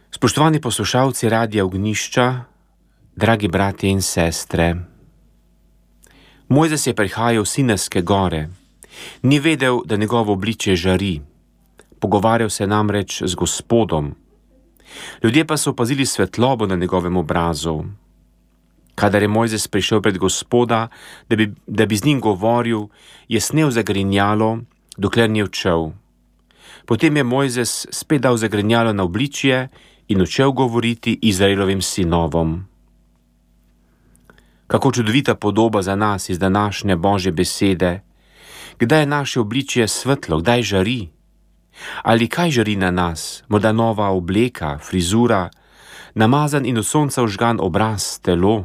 Spoštovani poslušalci Radia Ognjišča, dragi bratje in sestre. Mojzes je prihajal s Sinajske gore. Ni vedel, da njegovo obličje žari. Pogovarjal se namreč z Gospodom. Ljudje pa so opazili svetlobo na njegovem obrazu. Kadar je Mojzes prišel pred Gospoda, da bi z njim govoril, je snel zagrinjalo, dokler ni odšel. Potem je Mojzes spet dal zagrinjalo na obličje in odšel govoriti Izraelovim sinovom. Kako čudovita podoba za nas iz današnje Božje besede. Kdaj je naše obličje svetlo, kdaj žari? Ali kaj žari na nas? Morda nova obleka, frizura, namazan in od sonca ožgan obraz, telo?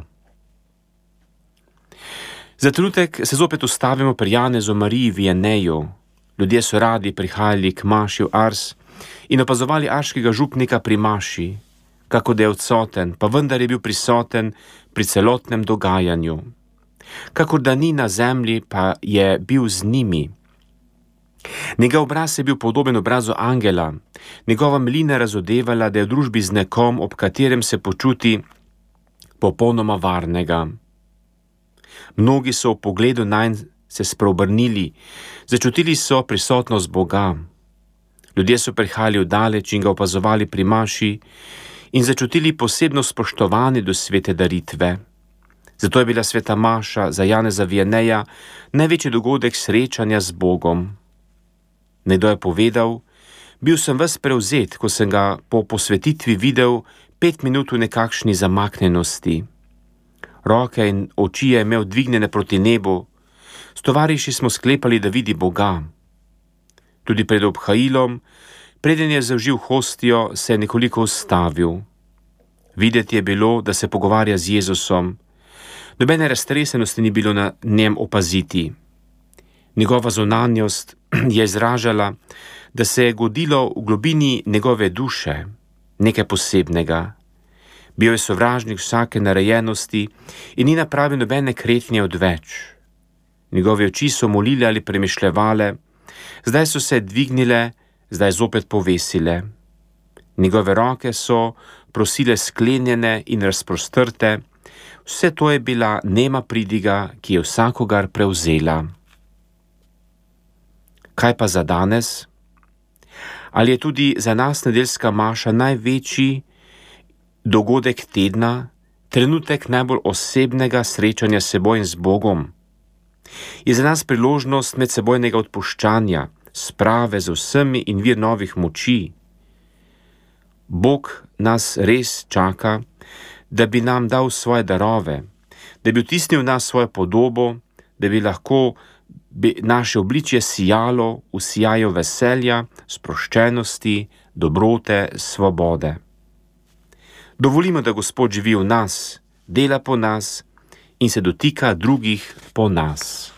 Za trenutek se zopet ustavimo pri Janezu Mariji v Jeneju. Ljudje so radi prihajali k maši v Ars in opazovali arškega župnika pri maši, kako da je odsoten, pa vendar je bil prisoten pri celotnem dogajanju. Kakor da ni na zemlji, pa je bil z njimi. Njegov obraz je bil podoben obrazu angela, njegova milina razodevala, da je v družbi z nekom, ob katerem se počuti popolnoma varnega. Mnogi so v pogledu nanj se spreobrnili, začutili so prisotnost Boga. Ljudje so prihajali vdaleč in ga opazovali pri maši in začutili posebno spoštovanje do svete daritve. Zato je bila sveta maša za Janeza Jeneja največji dogodek srečanja z Bogom. Nekdo je povedal: bil sem ves prevzet, ko sem ga po posvetitvi videl 5 minut v nekakšni zamaknjenosti. Roke in oči je imel dvignjene proti nebu. S tovariši smo sklepali, da vidi Boga. Tudi pred obhajilom, preden je zaužil hostijo, se je nekoliko ustavil. Videti je bilo, da se pogovarja z Jezusom. Nobene raztresenosti ni bilo na njem opaziti. Njegova zunanjost je izražala, da se je godilo v globini njegove duše, nekaj posebnega. Bil je sovražnik vsake narejenosti in ni napravil nobene kretnje odveč. Njegove oči so molile ali premišljevale, zdaj so se dvignile, zdaj zopet povesile. Njegove roke so prosile sklenjene in razprostrte, vse to je bila nema pridiga, ki je vsakogar prevzela. Kaj pa za danes? Ali je tudi za nas nedeljska maša največji dogodek tedna, trenutek najbolj osebnega srečanja s seboj in z Bogom? Je za nas priložnost medsebojnega odpuščanja, sprave z vsemi in vir novih moči? Bog nas res čaka, da bi nam dal svoje darove, da bi vtisnil v nas svojo podobo, da bi lahko naše obličje sijalo v sijaju veselja, sproščenosti, dobrote, svobode. Dovolimo, da Gospod živi v nas, dela po nas in se dotika drugih po nas.